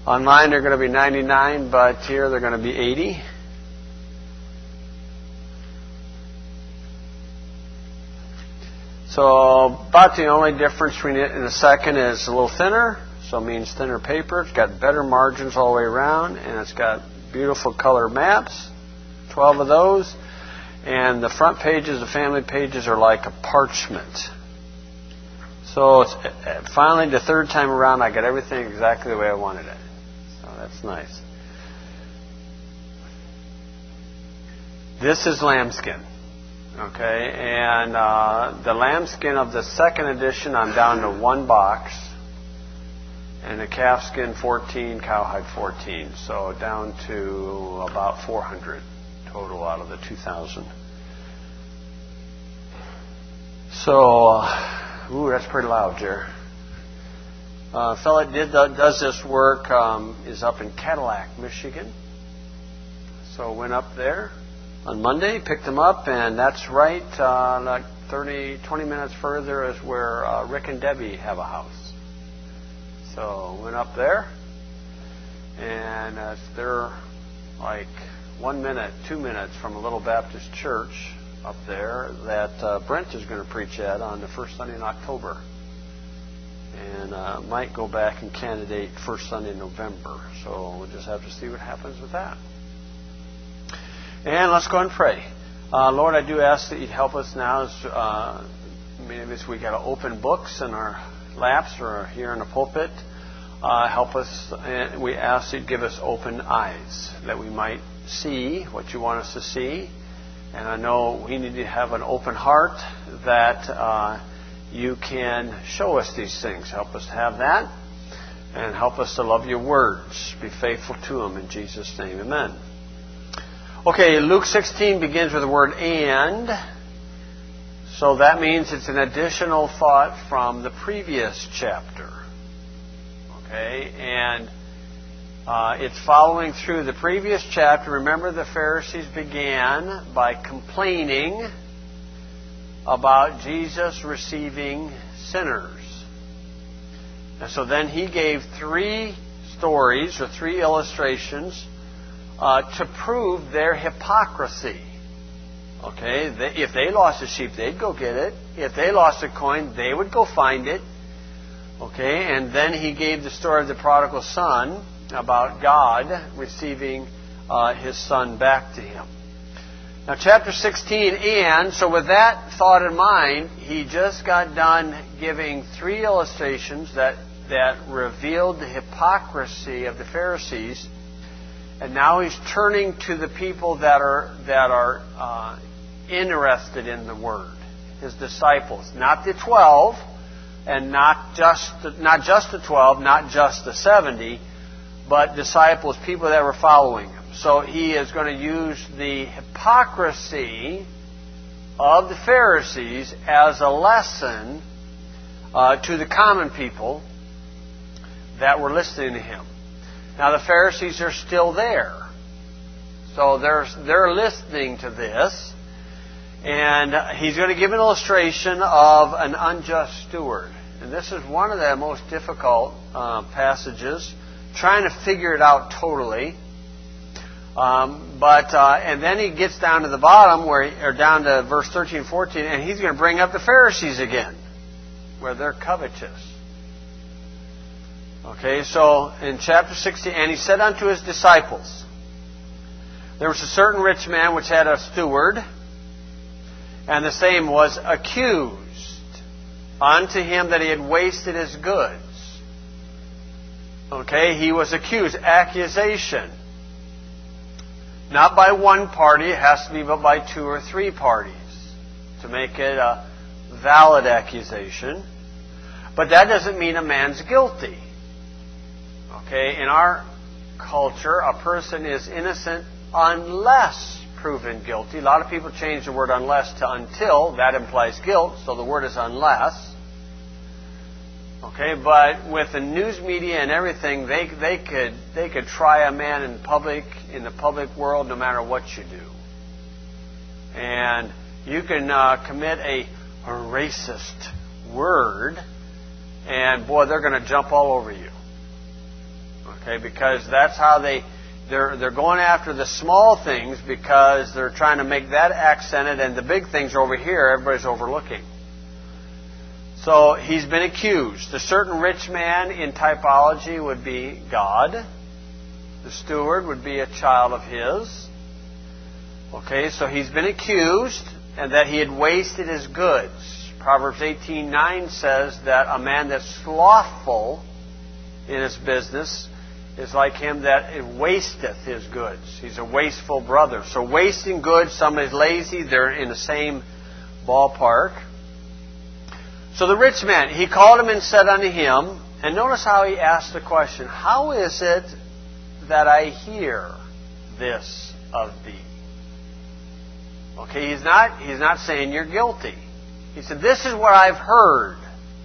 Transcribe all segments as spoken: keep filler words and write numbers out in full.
Online they're going to be ninety-nine, but here they're going to be eighty. So about the only difference between it and the second is a little thinner, so it means thinner paper. It's got better margins all the way around, and it's got beautiful color maps, twelve of those. And the front pages, the family pages, are like a parchment. So it's, finally, the third time around, I got everything exactly the way I wanted it. So that's nice. This is lambskin. Okay, and uh, the lambskin of the second edition, I'm down to one box, and the calfskin fourteen, cowhide fourteen, so down to about four hundred total out of the two thousand. So, uh, ooh, that's pretty loud, Jer. Uh, fellow that did does this work um, is up in Cadillac, Michigan. So went up there on Monday, picked them up, and that's right, uh, like thirty, twenty minutes further is where uh, Rick and Debbie have a house. So went up there, and uh, they're like one minute, two minutes from a little Baptist church up there that uh, Brent is going to preach at on the first Sunday in October. And uh, might go back and candidate first Sunday in November. So we'll just have to see what happens with that. And let's go and pray. Uh, Lord, I do ask that you'd help us now. As, uh, maybe as we got open books in our laps or here in the pulpit. Uh, help us. And we ask that you'd give us open eyes, that we might see what you want us to see. And I know we need to have an open heart that uh, you can show us these things. Help us to have that. And help us to love your words. Be faithful to them in Jesus' name. Amen. Okay, Luke sixteen begins with the word "and." So that means it's an additional thought from the previous chapter. Okay, and uh, it's following through the previous chapter. Remember, the Pharisees began by complaining about Jesus receiving sinners. And so then he gave three stories or three illustrations uh, to prove their hypocrisy. Okay, they, if they lost a sheep, they'd go get it. If they lost a coin, they would go find it. Okay, and then he gave the story of the prodigal son about God receiving uh, his son back to him. Now, chapter sixteen, and so with that thought in mind, he just got done giving three illustrations that, that revealed the hypocrisy of the Pharisees, and now he's turning to the people that are that are uh, interested in the Word, his disciples, not the twelve, and not just the, not just the twelve, not just the seventy, but disciples, people that were following him. So he is going to use the hypocrisy of the Pharisees as a lesson uh, to the common people that were listening to him. Now the Pharisees are still there. So they're, they're listening to this. And he's going to give an illustration of an unjust steward. And this is one of the most difficult uh, passages, trying to figure it out totally. Um, but uh, and then he gets down to the bottom, where he, or down to verse thirteen, fourteen, and he's going to bring up the Pharisees again, where they're covetous. Okay, so in chapter sixteen, and he said unto his disciples, there was a certain rich man which had a steward, and the same was accused unto him that he had wasted his goods. Okay, he was accused, accusation. Not by one party, it has to be but by two or three parties to make it a valid accusation. But that doesn't mean a man's guilty. Okay, in our culture, a person is innocent unless proven guilty. A lot of people change the word unless to until. That implies guilt, so the word is unless. Okay, but with the news media and everything, they they could they could try a man in public in the public world no matter what you do, and you can uh, commit a, a racist word, and boy, they're going to jump all over you. Okay, because that's how they, they're, they're going after the small things because they're trying to make that accented, and the big things are over here, everybody's overlooking. So he's been accused. The certain rich man in typology would be God. The steward would be a child of his. Okay, so he's been accused and that he had wasted his goods. Proverbs eighteen nine says that a man that's slothful in his business is like him that wasteth his goods. He's a wasteful brother. So wasting goods, somebody's lazy, they're in the same ballpark. So the rich man, he called him and said unto him, and notice how he asked the question, how is it that I hear this of thee? Okay, he's not, he's not saying you're guilty. He said, this is what I've heard.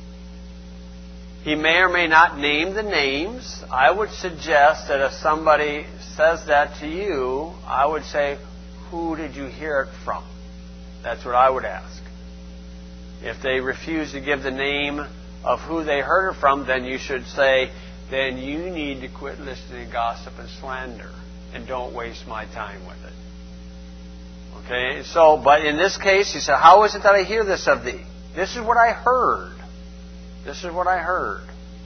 He may or may not name the names. I would suggest that if somebody says that to you, I would say, who did you hear it from? That's what I would ask. If they refuse to give the name of who they heard it from, then you should say, then you need to quit listening to gossip and slander and don't waste my time with it. Okay, so, but in this case, he said, how is it that I hear this of thee? This is what I heard. This is what I heard.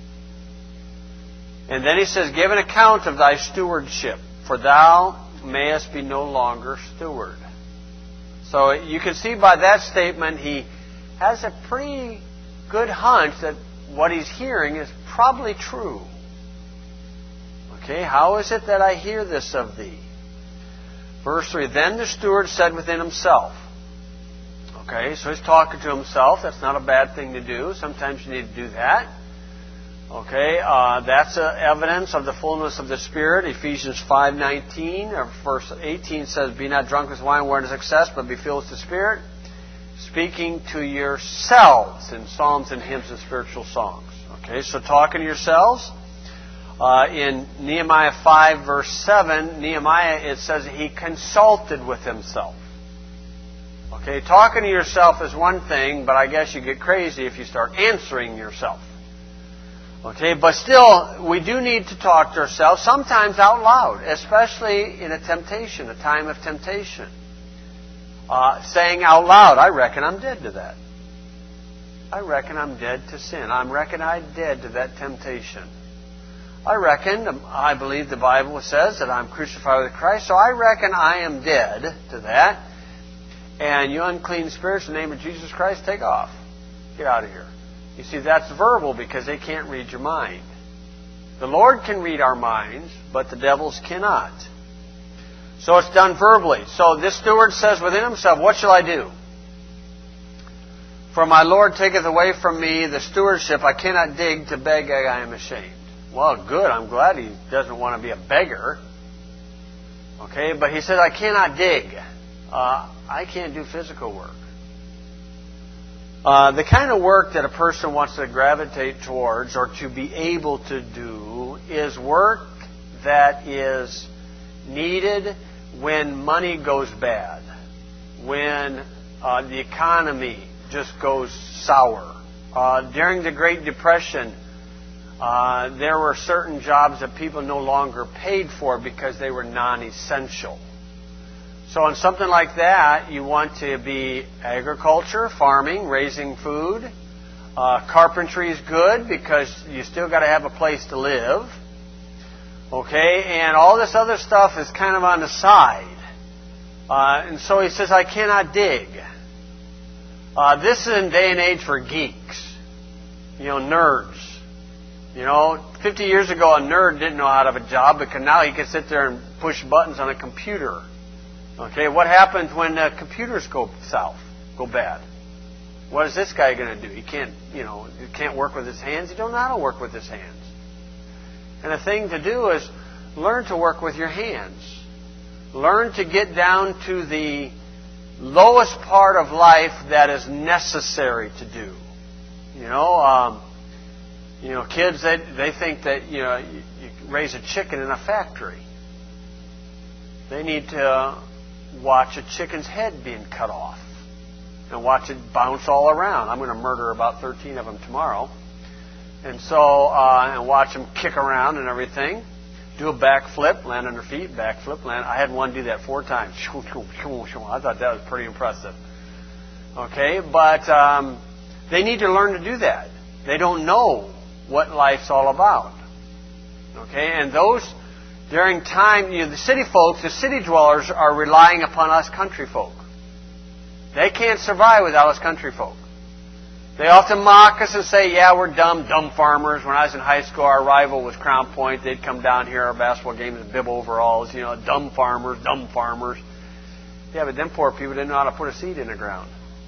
And then he says, give an account of thy stewardship, for thou mayest be no longer steward. So you can see by that statement, he has a pretty good hunch that what he's hearing is probably true. Okay, how is it that I hear this of thee? Verse three, then the steward said within himself. Okay, so he's talking to himself. That's not a bad thing to do. Sometimes you need to do that. Okay, uh, that's uh, evidence of the fullness of the Spirit. Ephesians five nineteen, or verse eighteen says, be not drunk with wine wherein is excess, but be filled with the Spirit. Speaking to yourselves in psalms and hymns and spiritual songs. Okay, so talking to yourselves. Uh, in Nehemiah five, verse seven, Nehemiah, it says he consulted with himself. Okay, talking to yourself is one thing, but I guess you get crazy if you start answering yourself. Okay, but still, we do need to talk to ourselves, sometimes out loud, especially in a temptation, a time of temptation. Uh, saying out loud, I reckon I'm dead to that. I reckon I'm dead to sin. I reckon I'm dead to that temptation. I reckon, I believe the Bible says that I'm crucified with Christ, so I reckon I am dead to that. And you unclean spirits, in the name of Jesus Christ, take off. Get out of here. You see, that's verbal because they can't read your mind. The Lord can read our minds, but the devils cannot. So it's done verbally. So this steward says within himself, what shall I do? For my Lord taketh away from me the stewardship. I cannot dig to beg, I am ashamed. Well, good. I'm glad he doesn't want to be a beggar. Okay, but he said, I cannot dig. Uh, I can't do physical work. Uh, the kind of work that a person wants to gravitate towards or to be able to do is work that is needed when money goes bad, when uh, the economy just goes sour. Uh, during the Great Depression, uh, there were certain jobs that people no longer paid for because they were non-essential. So in something like that, you want to be agriculture, farming, raising food. Uh, carpentry is good because you still got to have a place to live. Okay, and all this other stuff is kind of on the side. Uh, and so he says, I cannot dig. Uh, this is a day and age for geeks. You know, nerds. You know, fifty years ago, a nerd didn't know how to have a job because now he can sit there and push buttons on a computer. Okay, what happens when uh, computers go south, go bad? What is this guy going to do? He can't, you know, he can't work with his hands. He don't know how to work with his hands. And the thing to do is learn to work with your hands. Learn to get down to the lowest part of life that is necessary to do. You know, um, you know, kids, they, they think that, you know, you, you raise a chicken in a factory. They need to watch a chicken's head being cut off and watch it bounce all around. I'm going to murder about thirteen of them tomorrow. And so, uh, and watch them kick around and everything. Do a backflip, land on their feet, backflip, land. I had one do that four times. I thought that was pretty impressive. Okay, but um, they need to learn to do that. They don't know what life's all about. Okay, and those, during time, you know, the city folks, the city dwellers are relying upon us country folk. They can't survive without us country folk. They often mock us and say, yeah, we're dumb, dumb farmers. When I was in high school, our rival was Crown Point. They'd come down here, our basketball games in bib overalls, you know, dumb farmers, dumb farmers. Yeah, but them poor people didn't know how to put a seed in the ground.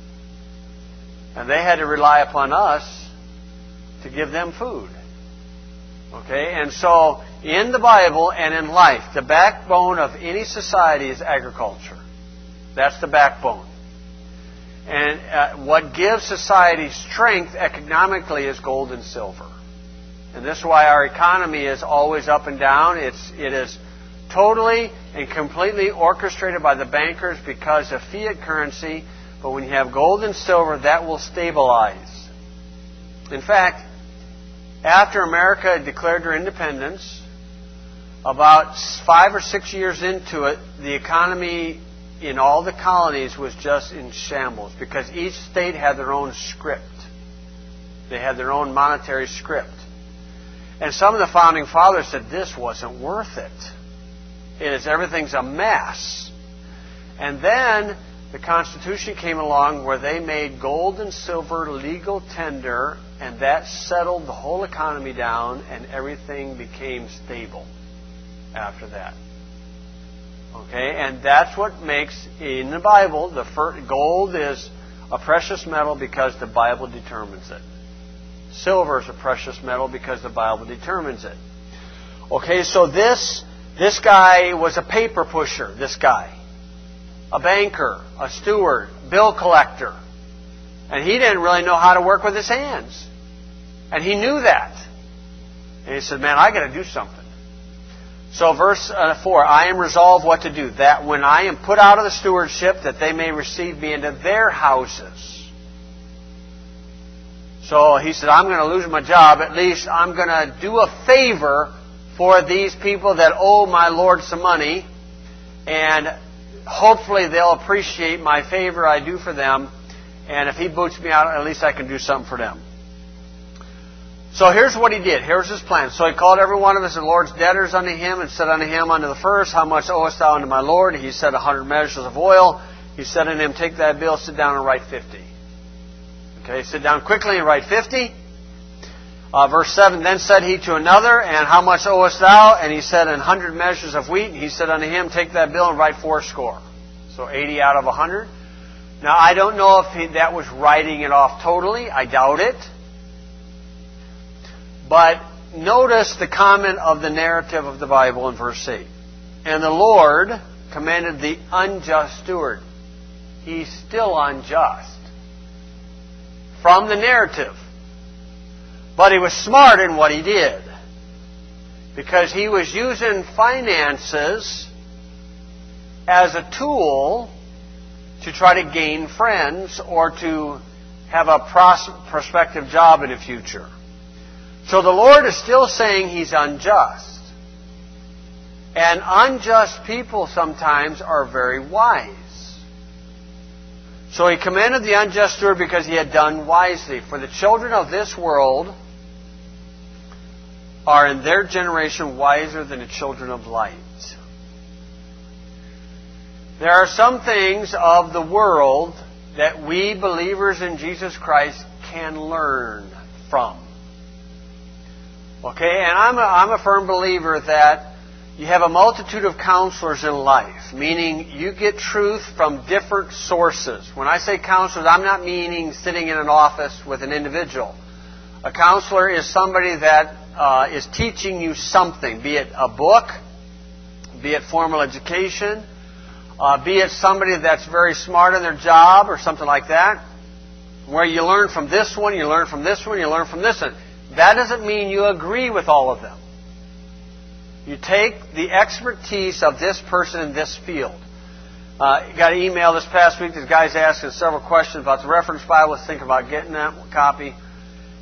And they had to rely upon us to give them food. Okay, and so in the Bible and in life, the backbone of any society is agriculture. That's the backbone. And uh, what gives society strength economically is gold and silver. And this is why our economy is always up and down. It's, it is totally and completely orchestrated by the bankers because of fiat currency. But when you have gold and silver, that will stabilize. In fact, after America had declared her independence, about five or six years into it, the economy in all the colonies was just in shambles because each state had their own script. They had their own monetary script. And some of the founding fathers said this wasn't worth it. It is, everything's a mess. And then the Constitution came along where they made gold and silver legal tender, and that settled the whole economy down, and everything became stable after that. Okay, and that's what makes, in the Bible, the first, gold is a precious metal because the Bible determines it. Silver is a precious metal because the Bible determines it. Okay, so this, this guy was a paper pusher, this guy. A banker, a steward, bill collector. And he didn't really know how to work with his hands. And he knew that. And he said, man, I got to do something. So verse four, I am resolved what to do, that when I am put out of the stewardship, that they may receive me into their houses. So he said, I'm going to lose my job. At least I'm going to do a favor for these people that owe my Lord some money. And hopefully they'll appreciate my favor I do for them. And if he boots me out, at least I can do something for them. So here's what he did. Here's his plan. So he called every one of his Lord's debtors unto him, and said unto him unto the first, how much owest thou unto my Lord? He said, a hundred measures of oil. He said unto him, take that bill, sit down and write fifty. Okay, sit down quickly and write fifty. Uh, verse seven, then said he to another, and how much owest thou? And he said, an hundred measures of wheat. And he said unto him, take that bill and write fourscore. So eighty out of a hundred. Now, I don't know if he, that was writing it off totally. I doubt it. But notice the comment of the narrative of the Bible in verse eight. And the Lord commanded the unjust steward. He's still unjust. From the narrative. But he was smart in what he did. Because he was using finances as a tool to try to gain friends or to have a pros- prospective job in the future. So the Lord is still saying He's unjust. And unjust people sometimes are very wise. So He commanded the unjust steward because he had done wisely. For the children of this world are in their generation wiser than the children of light. There are some things of the world that we believers in Jesus Christ can learn from. Okay, and I'm a, I'm a firm believer that you have a multitude of counselors in life, meaning you get truth from different sources. When I say counselors, I'm not meaning sitting in an office with an individual. A counselor is somebody that uh, is teaching you something, be it a book, be it formal education, uh, be it somebody that's very smart in their job or something like that, where you learn from this one, you learn from this one, you learn from this one. That doesn't mean you agree with all of them. You take the expertise of this person in this field. Uh, got an email this past week. This guy's asking several questions about the Reference Bible. Let's think about getting that copy.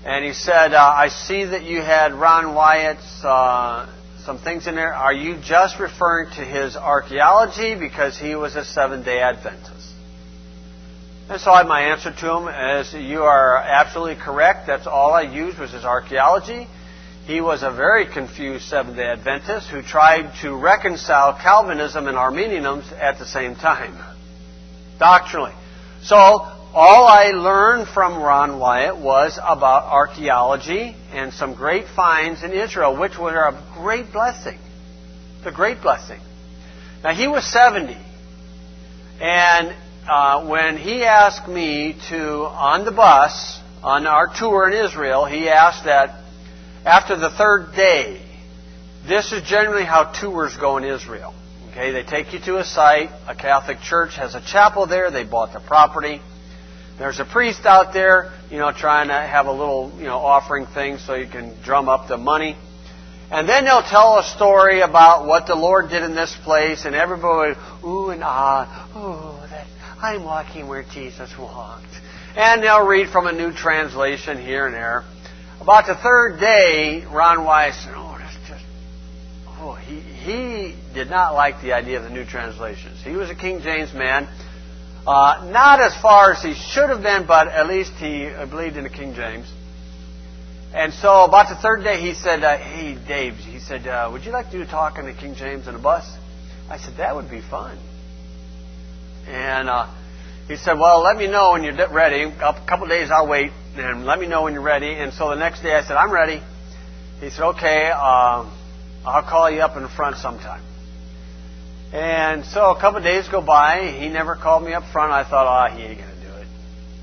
And he said, uh, I see that you had Ron Wyatt's uh, some things in there. Are you just referring to his archaeology because he was a Seventh-day Adventist? And so I, my answer to him is, you are absolutely correct. That's all I used was his archaeology. He was a very confused Seventh-day Adventist who tried to reconcile Calvinism and Arminianism at the same time, doctrinally. So all I learned from Ron Wyatt was about archaeology and some great finds in Israel, which were a great blessing. It's a great blessing. Now, he was seventy. And uh, when he asked me to, on the bus, on our tour in Israel, he asked that after the third day, this is generally how tours go in Israel. Okay, they take you to a site. A Catholic church has a chapel there. They bought the property. There's a priest out there, you know, trying to have a little, you know, offering thing so you can drum up the money. And then they'll tell a story about what the Lord did in this place, and everybody, ooh and ah, ooh, that I'm walking where Jesus walked. And they'll read from a new translation here and there. About the third day, Ron Wyatt said, oh, that's just, oh, he, he did not like the idea of the new translations. He was a King James man. Uh, not as far as he should have been, but at least he believed in the King James. And so about the third day, he said, uh, hey, Dave, he said, uh, would you like to do a talk on the King James in a bus? I said, that would be fun. And uh, he said, well, let me know when you're ready. A couple days I'll wait, and let me know when you're ready. And so the next day I said, I'm ready. He said, okay, uh, I'll call you up in front sometime. And so a couple of days go by. He never called me up front. I thought, oh, he ain't going to do it.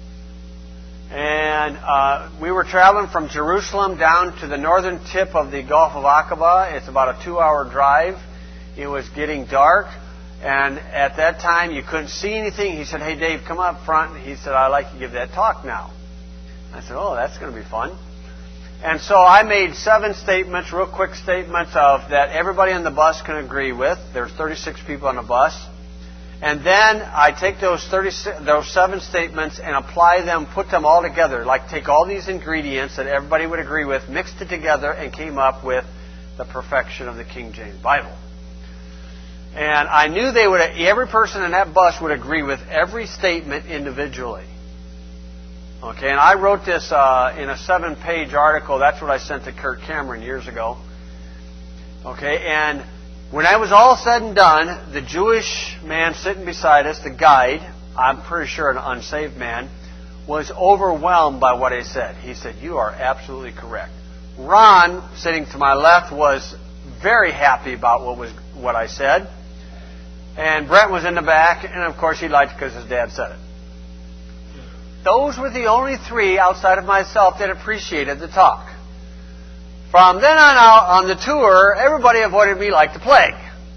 And uh, we were traveling from Jerusalem down to the northern tip of the Gulf of Aqaba. It's about a two-hour drive. It was getting dark. And at that time, you couldn't see anything. He said, hey, Dave, come up front. He said, I'd like to give that talk now. I said, oh, that's going to be fun. And so I made seven statements, real quick statements of that everybody on the bus can agree with. There's thirty-six people on the bus. And then I take those thirty-six, those seven statements and apply them, put them all together. Like take all these ingredients that everybody would agree with, mixed it together, and came up with the perfection of the King James Bible. And I knew they would, every person in that bus would agree with every statement individually. Okay, and I wrote this uh, in a seven-page article. That's what I sent to Kurt Cameron years ago. Okay, and when I was all said and done, the Jewish man sitting beside us, the guide, I'm pretty sure an unsaved man, was overwhelmed by what I said. He said, you are absolutely correct. Ron, sitting to my left, was very happy about what was what I said. And Brent was in the back, and of course he liked it because his dad said it. Those were the only three outside of myself that appreciated the talk. From then on out on the tour, everybody avoided me like the plague.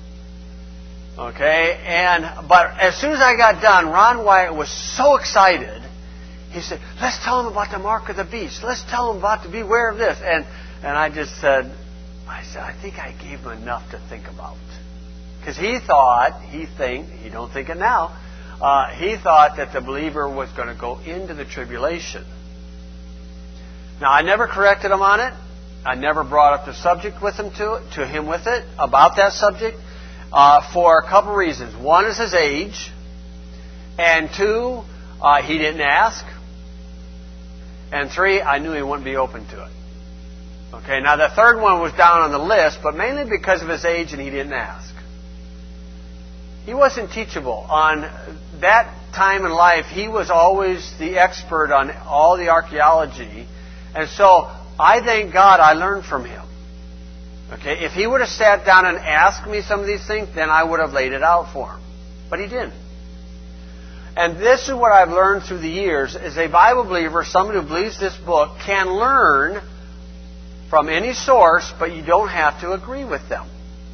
Okay, and but as soon as I got done, Ron Wyatt was so excited. He said, "Let's tell him about the mark of the beast. Let's tell him about to beware of this." And and I just said, I said, I think I gave him enough to think about, because he thought, he think, he don't think it now. Uh, he thought that the believer was going to go into the tribulation. Now, I never corrected him on it. I never brought up the subject with him to to him with it about that subject uh, for a couple reasons. One is his age, and two, uh, he didn't ask, and three, I knew he wouldn't be open to it. Okay. Now, the third one was down on the list, but mainly because of his age and he didn't ask. He wasn't teachable. On that time in life, he was always the expert on all the archaeology. And so, I thank God I learned from him. Okay, if he would have sat down and asked me some of these things, then I would have laid it out for him. But he didn't. And this is what I've learned through the years, is a Bible believer, someone who believes this book, can learn from any source, but you don't have to agree with them.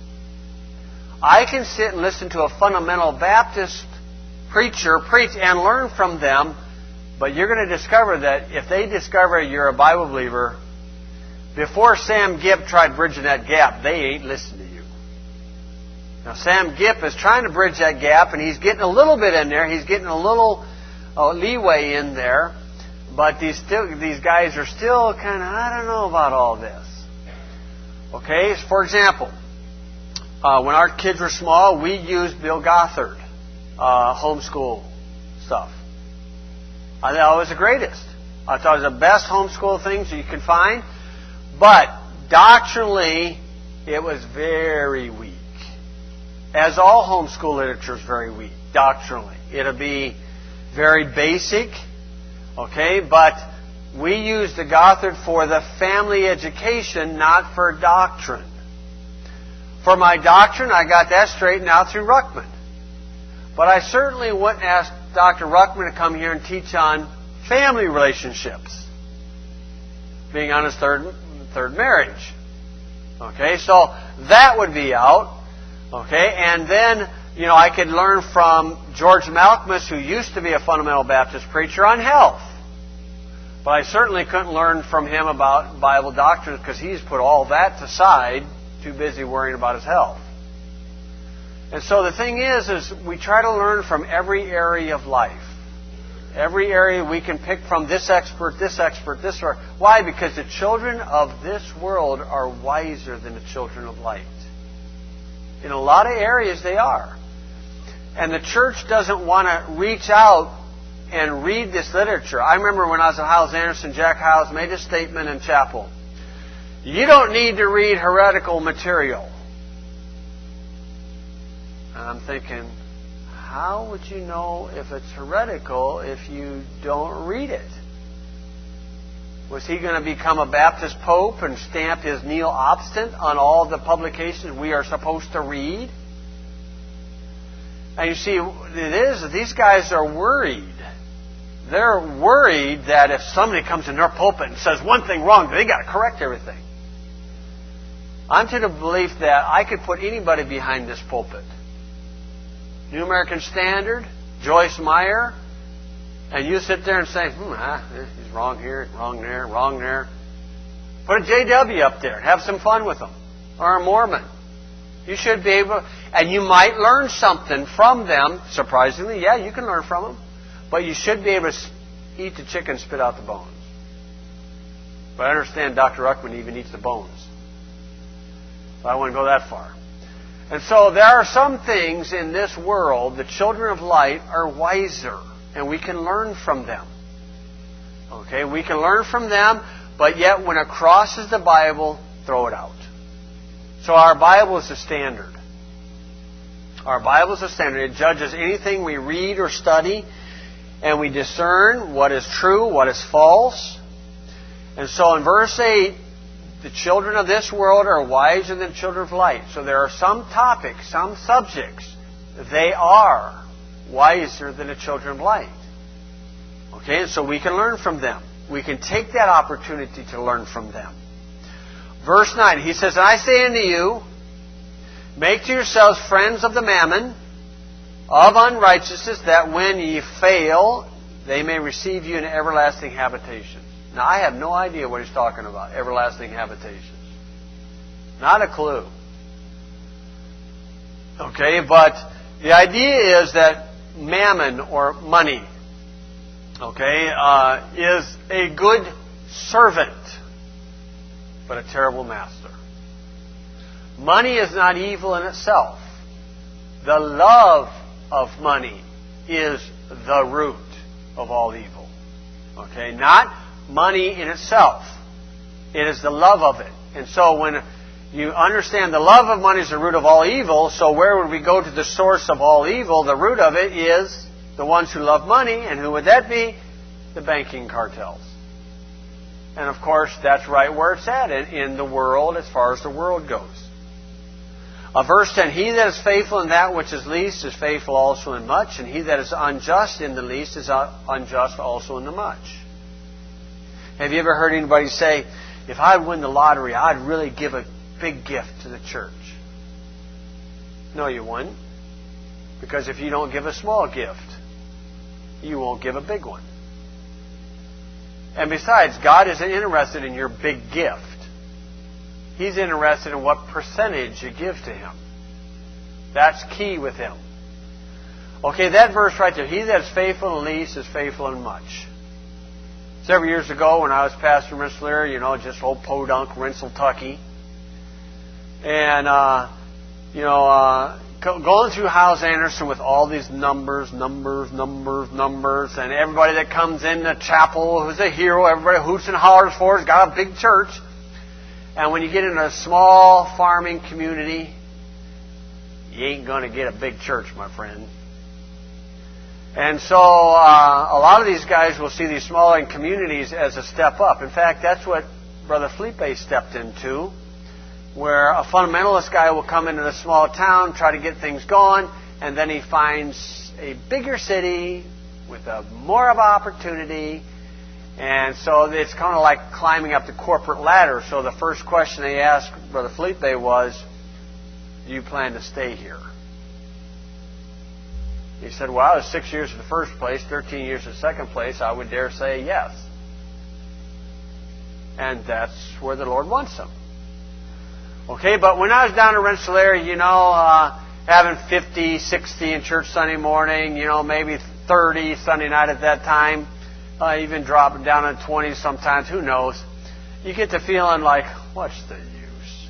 I can sit and listen to a fundamental Baptist preacher preach and learn from them, but you're going to discover that if they discover you're a Bible believer, before Sam Gipp tried bridging that gap, they ain't listening to you. Now, Sam Gipp is trying to bridge that gap, and he's getting a little bit in there. He's getting a little uh, leeway in there. But these still, these guys are still kind of, I don't know about all this. Okay, for example, uh, when our kids were small, we used Bill Gothard uh, homeschool stuff. I thought it was the greatest. I thought it was the best homeschool things you could find. But doctrinally, it was very weak. As all homeschool literature is very weak, doctrinally. It'll be very basic, okay? But we use the Gothard for the family education, not for doctrine. For my doctrine, I got that straightened out through Ruckman. But I certainly wouldn't ask Doctor Ruckman to come here and teach on family relationships, being on his third third marriage. Okay, so that would be out. Okay, and then, you know, I could learn from George Malkmus, who used to be a fundamental Baptist preacher, on health. But I certainly couldn't learn from him about Bible doctrines because he's put all that aside, too busy worrying about his health. And so the thing is, is we try to learn from every area of life. Every area we can pick from this expert, this expert, this expert. Why? Because the children of this world are wiser than the children of light. In a lot of areas they are. And the church doesn't want to reach out and read this literature. I remember when I was at Hyles-Anderson, Jack Hyles made a statement in chapel. You don't need to read heretical material. And I'm thinking, how would you know if it's heretical if you don't read it? Was he going to become a Baptist pope and stamp his nihil obstant on all the publications we are supposed to read? And you see, it is that these guys are worried. They're worried that if somebody comes in their pulpit and says one thing wrong, they got to correct everything. I'm to the belief that I could put anybody behind this pulpit. New American Standard, Joyce Meyer, and you sit there and say, hmm, ah, he's wrong here, wrong there, wrong there. Put a J W up there. Have some fun with them. Or a Mormon. You should be able, and you might learn something from them. Surprisingly, yeah, you can learn from them. But you should be able to eat the chicken, spit out the bones. But I understand Doctor Ruckman even eats the bones. But I wouldn't go that far. And so there are some things in this world, the children of light are wiser. And we can learn from them. Okay, we can learn from them, but yet when it crosses the Bible, throw it out. So our Bible is the standard. Our Bible is the standard. It judges anything we read or study, and we discern what is true, what is false. And so in verse eight, the children of this world are wiser than children of light. So there are some topics, some subjects, they are wiser than the children of light. Okay, and so we can learn from them. We can take that opportunity to learn from them. Verse nine, he says, I say unto you, make to yourselves friends of the mammon, of unrighteousness, that when ye fail, they may receive you in everlasting habitations. Now, I have no idea what he's talking about, everlasting habitations. Not a clue. Okay, but the idea is that mammon or money, okay, uh, is a good servant, but a terrible master. Money is not evil in itself. The love of money is the root of all evil. Okay, not money in itself. It is the love of it. And so when you understand the love of money is the root of all evil, so where would we go to the source of all evil? The root of it is the ones who love money. And who would that be? The banking cartels. And of course, that's right where it's at in, in the world as far as the world goes. Uh, verse ten, he that is faithful in that which is least is faithful also in much, and he that is unjust in the least is unjust also in the much. Have you ever heard anybody say, if I win the lottery, I'd really give a big gift to the church? No, you wouldn't. Because if you don't give a small gift, you won't give a big one. And besides, God isn't interested in your big gift. He's interested in what percentage you give to Him. That's key with Him. Okay, that verse right there. He that is faithful in least is faithful in much. several years ago when I was pastor in Rensselaer, you know, just old podunk, Rensselaer. And, uh, you know, uh, going through Hyles Anderson with all these numbers, numbers, numbers, numbers, and everybody that comes in the chapel who's a hero, everybody hoots and hollers for, has got a big church. And when you get in a small farming community, you ain't going to get a big church, my friend. And so uh, a lot of these guys will see these smaller communities as a step up. In fact, that's what Brother Felipe stepped into, where a fundamentalist guy will come into a small town, try to get things going, and then he finds a bigger city with a more of an opportunity. And so it's kind of like climbing up the corporate ladder. So the first question they asked Brother Felipe was, do you plan to stay here? He said, well, I was six years in the first place, thirteen years in the second place. I would dare say yes. And that's where the Lord wants them. Okay, but when I was down in Rensselaer, you know, uh, having fifty, sixty in church Sunday morning, you know, maybe thirty Sunday night at that time, uh, even dropping down to twenty sometimes, who knows. You get the feeling like, what's the use?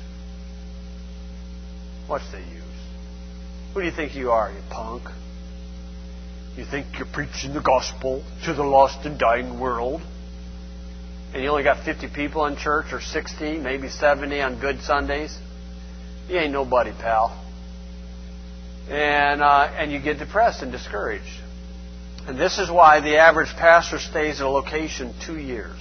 What's the use? Who do you think you are, you punk? You think you're preaching the gospel to the lost and dying world? And you only got fifty people in church, or sixty, maybe seventy on good Sundays? You ain't nobody, pal. And uh, and you get depressed and discouraged. And this is why the average pastor stays at a location two years.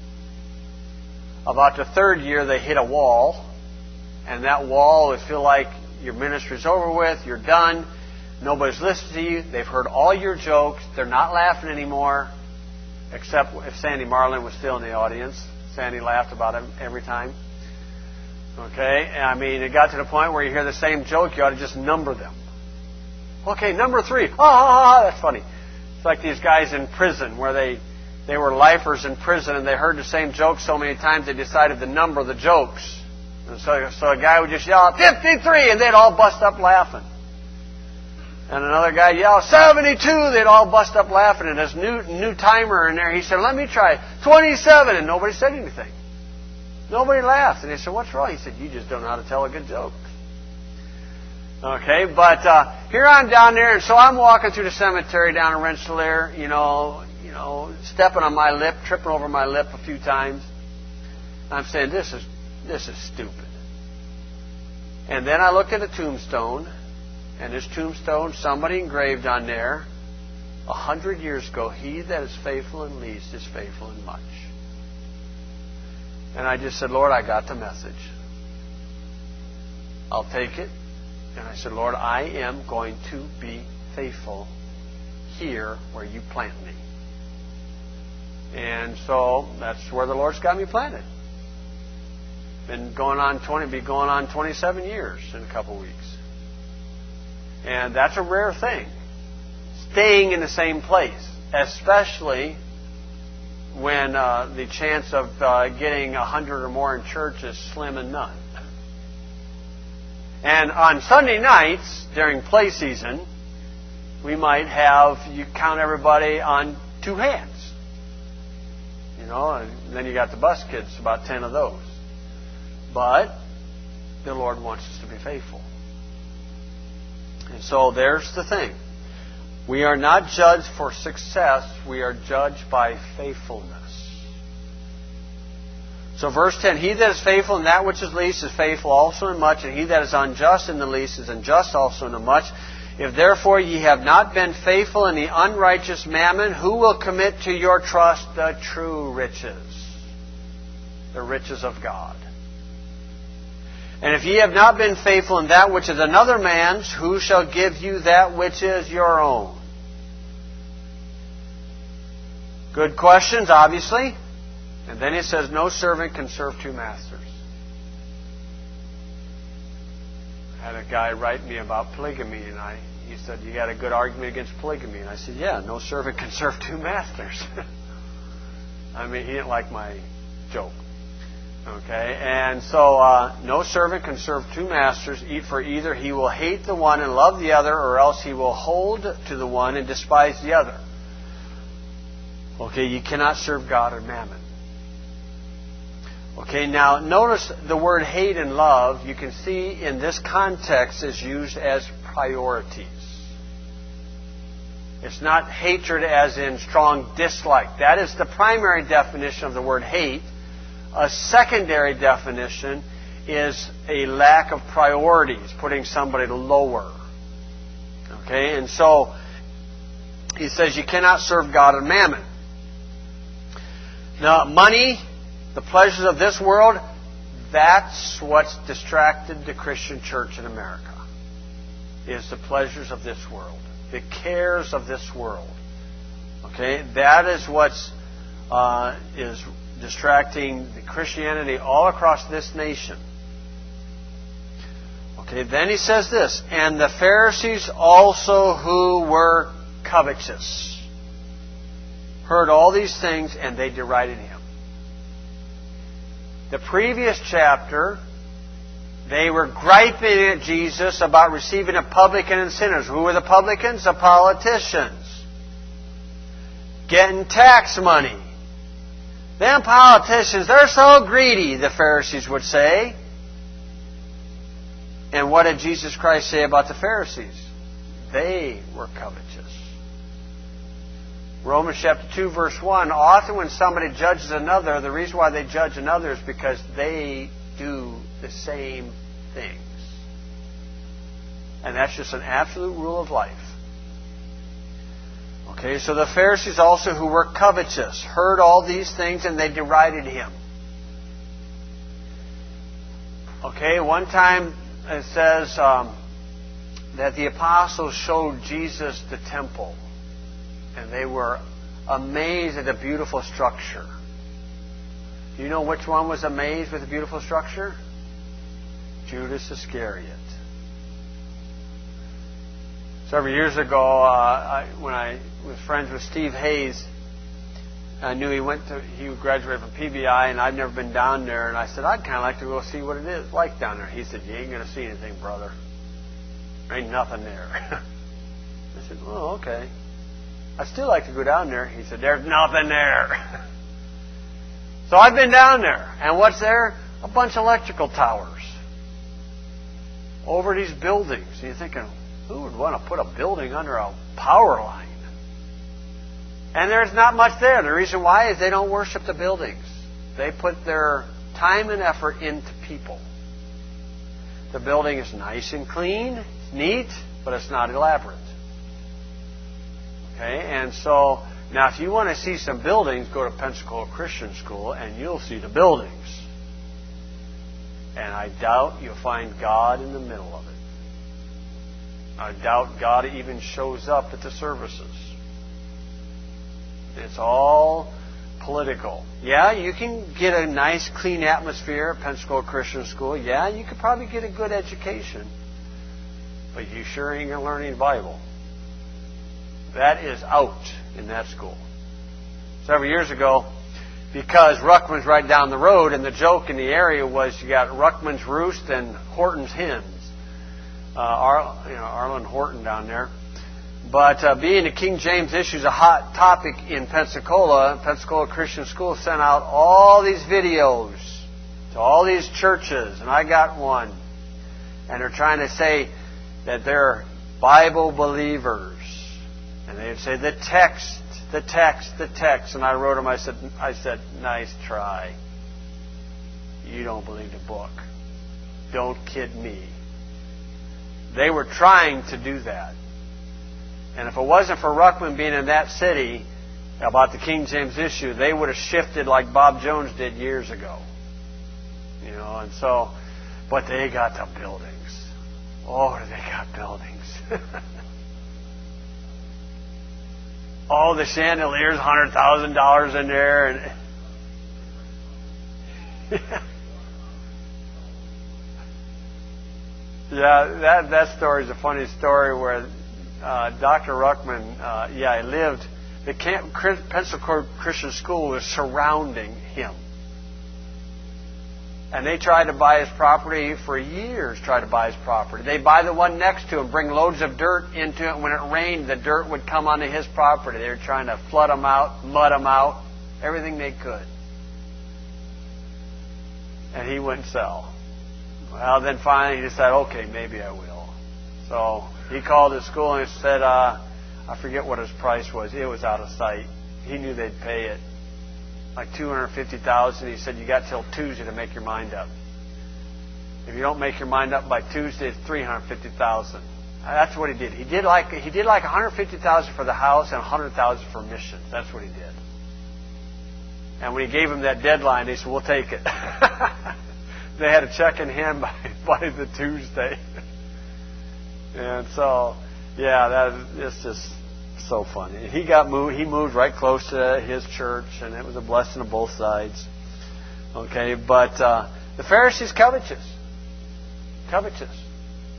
About the third year, they hit a wall. And that wall, they feel like your ministry's over with, you're done. Nobody's listening to you. They've heard all your jokes. They're not laughing anymore. Except if Sandy Marlin was still in the audience. Sandy laughed about him every time. Okay? I mean, it got to the point where you hear the same joke, you ought to just number them. Okay, number three. Ah, ah, ah, that's funny. It's like these guys in prison where they, they were lifers in prison and they heard the same joke so many times they decided to number the jokes. And so, so a guy would just yell out, fifty-three, and they'd all bust up laughing. And another guy yelled, seventy-two, they'd all bust up laughing. And this new new timer in there, he said, let me try twenty-seven. And nobody said anything. Nobody laughed. And he said, what's wrong? He said, you just don't know how to tell a good joke. Okay, but uh, here I'm down there, and so I'm walking through the cemetery down in Rensselaer, you know, you know, stepping on my lip, tripping over my lip a few times. I'm saying, this is this is stupid. And then I looked at a tombstone. And this tombstone, somebody engraved on there, a hundred years ago, he that is faithful in least is faithful in much. And I just said, Lord, I got the message. I'll take it. And I said, Lord, I am going to be faithful here where you plant me. And so that's where the Lord's got me planted. Been going on twenty, be going on twenty-seven years in a couple of weeks. And that's a rare thing. Staying in the same place. Especially when uh, the chance of uh, getting a hundred or more in church is slim and none. And on Sunday nights, during play season, we might have, you count everybody on two hands. You know, and then you got the bus kids, about ten of those. But the Lord wants us to be faithful. And so there's the thing. We are not judged for success. We are judged by faithfulness. So verse ten, he that is faithful in that which is least is faithful also in much, and he that is unjust in the least is unjust also in the much. If therefore ye have not been faithful in the unrighteous mammon, who will commit to your trust the true riches? The riches of God. And if ye have not been faithful in that which is another man's, who shall give you that which is your own? Good questions, obviously. And then he says, no servant can serve two masters. I had a guy write me about polygamy, and I he said, you got a good argument against polygamy? And I said, yeah, no servant can serve two masters. I mean, he didn't like my joke. Okay, and so uh, no servant can serve two masters, for either he will hate the one and love the other, or else he will hold to the one and despise the other. Okay, you cannot serve God or mammon. Okay, now notice the word hate and love, you can see in this context is used as priorities. It's not hatred as in strong dislike. That is the primary definition of the word hate. A secondary definition is a lack of priorities, putting somebody lower. Okay, and so he says you cannot serve God and mammon. Now, money, the pleasures of this world, that's what's distracted the Christian church in America, is the pleasures of this world, the cares of this world. Okay, that is what's uh, is distracting the Christianity all across this nation. Okay, then he says this, and the Pharisees also who were covetous heard all these things, and they derided him. The previous chapter, they were griping at Jesus about receiving a publican and sinners. Who were the publicans? The politicians. Getting tax money. Them politicians, they're so greedy, the Pharisees would say. And what did Jesus Christ say about the Pharisees? They were covetous. Romans chapter two, verse one, often when somebody judges another, the reason why they judge another is because they do the same things. And that's just an absolute rule of life. Okay, so the Pharisees also who were covetous heard all these things and they derided him. Okay, one time it says um, that the apostles showed Jesus the temple. And they were amazed at the beautiful structure. Do you know which one was amazed with the beautiful structure? Judas Iscariot. Several years ago, uh, I, when I was friends with Steve Hayes, I knew he went to he graduated from P B I, and I'd never been down there. And I said, I'd kind of like to go see what it is like down there. He said, you ain't going to see anything, brother. There ain't nothing there. I said, oh, okay. I'd still like to go down there. He said, there's nothing there. So I've been down there. And what's there? A bunch of electrical towers over these buildings. And you're thinking, who would want to put a building under a power line? And there's not much there. The reason why is they don't worship the buildings. They put their time and effort into people. The building is nice and clean, it's neat, but it's not elaborate. Okay, and so now if you want to see some buildings, go to Pensacola Christian School and you'll see the buildings. And I doubt you'll find God in the middle of it. I doubt God even shows up at the services. It's all political. Yeah, you can get a nice, clean atmosphere at Pensacola Christian School. Yeah, you could probably get a good education. But you sure ain't going to learn any Bible. That is out in that school. Several years ago, because Ruckman's right down the road, and the joke in the area was you got Ruckman's Roost and Horton's Hens. Uh, Ar- you know, Arlen Horton down there. But uh, being the King James issue is a hot topic in Pensacola, Pensacola Christian School sent out all these videos to all these churches, and I got one. And they're trying to say that they're Bible believers. And they'd say, the text, the text, the text. And I wrote them, I said, I said, nice try. You don't believe the book. Don't kid me. They were trying to do that. And if it wasn't for Ruckman being in that city about the King James issue, they would have shifted like Bob Jones did years ago. You know, and so, but they got the buildings. Oh, they got buildings. Oh, the chandeliers, one hundred thousand dollars in there. And yeah, that, that story is a funny story where uh, Doctor Ruckman, uh, yeah, he lived, the Camp, Pensacola Christian School was surrounding him. And they tried to buy his property for years, tried to buy his property. They'd buy the one next to him, bring loads of dirt into it. When it rained, the dirt would come onto his property. They were trying to flood him out, mud him out, everything they could. And he wouldn't sell. Well, then finally he decided, okay, maybe I will. So he called his school and said, uh, I forget what his price was. It was out of sight. He knew they'd pay it. Like two hundred fifty thousand dollars. He said, you got till Tuesday to make your mind up. If you don't make your mind up by Tuesday, it's three hundred fifty thousand dollars. That's what he did. He did like he did like one hundred fifty thousand dollars for the house and one hundred thousand dollars for missions. That's what he did. And when he gave him that deadline, they said, we'll take it. They had a check in hand by, by the Tuesday. And so, yeah, that it's just so funny. He got moved. He moved right close to his church, and it was a blessing of both sides. Okay, but uh, the Pharisees covetous, covetous.